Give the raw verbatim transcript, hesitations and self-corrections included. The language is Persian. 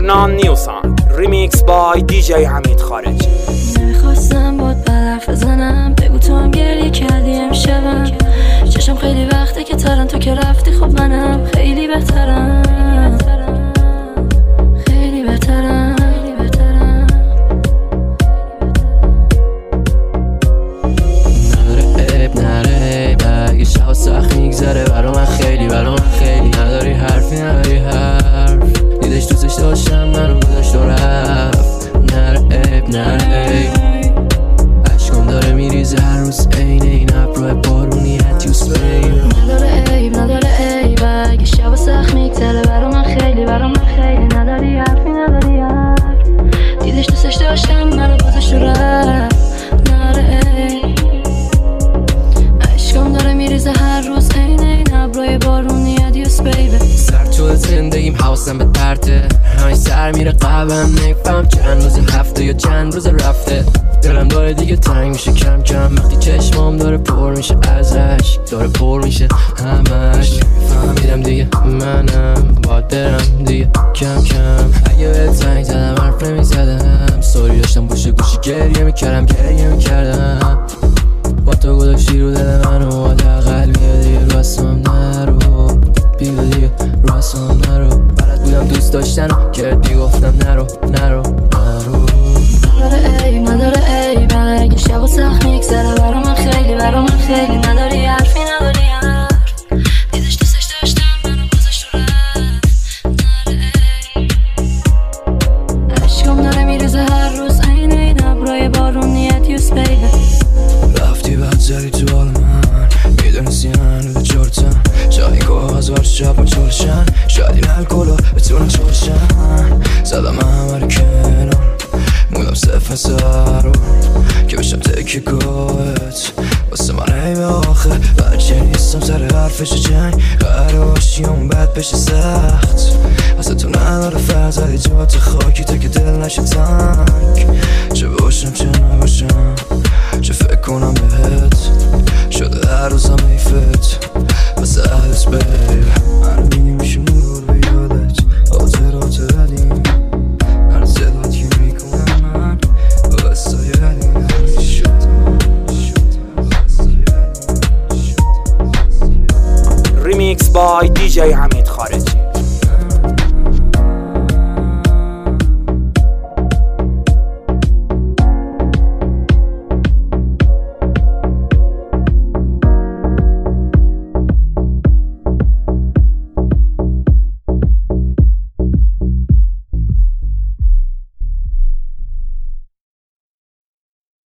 نان نیو سانگ ریمیکس بای دی جی حمید خارجی. نمیخواستم باد برف بزنم، بگو تو هم گریه کردی امشبم. چشم خیلی وقته که ترن، تو که رفتی خب منم خیلی بهترم، خیلی بهترم. نداره عیب نره عیب، اگه شب سخت میگذره برا من خیلی برا من خیلی. نداری حرفی نداری حرف، دیدش دوستش داشتم منو گذاشت و رفت. نره عیب نره عیب، عشقم داره میریزه هر روز عین این ابرهای بارونی اتیوس بین. نداره عیب نداره عیب، اگه شب سخت میگذره برا من خیلی برا من خیلی. نداری حرفی نداری حرف، دیدش دوستش داشتم منو گذاشت و رفت. نره عیب، عشقم داره میریزه هر روز عین این ابرهای بارونی ادیوس بیبی. سر تو زندگیم حواسم به پرته، همش سر میره قلبم نفهم چند روز هفته یا چند روز رفته. دلم داره دیگه تنگ میشه کم کم، وقتی چشمام داره پر میشه ازش، داره پر میشه همش. فهمیدم دیگه منم باید برم دیگه کم کم. اگه به تنگ زدم حرف نمیزدم، سوری داشتم گوشه گوشی گریه میکردم گریه میکردم. با تو گذاشتی رو دل منو، حداقل بیا دیگه رو اصلام نرو، بیا دیگه رو اصلام نرو. بلد بودم دوست داشتن کرد میگفتم نرو نرو نرو. نداره عیب نداره عیب، اگه شب و سخت میگذره برا من خیلی برا من خیلی. نداری حرفی نداری حرف، دیدش دوستش داشتم منو گذاشت و رفت. نداره عیب، عشقم داره میریزه هر روز عین این ابرهای بارونی ادیوس بیبی. رفتی بعد زدی تو حال من، میدونستی هنوز چرتم. شاید کاغذ ورش شب مچولشن، شاید این الکلا بتونن چولشن. زدم همه رو کنار، موندم صفحه سر که بشم تکی گوهت. واسه من حیبه آخه بچه نیستم سر حرفش جنگ، قرار باشی اون بد بشه سخت. واسه تو نداره فرزدی جات خاکی تا که دل نشه تنگ. چه باشم چه نباشم، چه فکر کنم بهت، شده هر روزم ایفت واسه عدس بیب. هر بینی میشه مرور به یادت، خاطرات ردیم، هر صدات که میکنم من واسه یادیم. ریمیکس بای دی جی حمید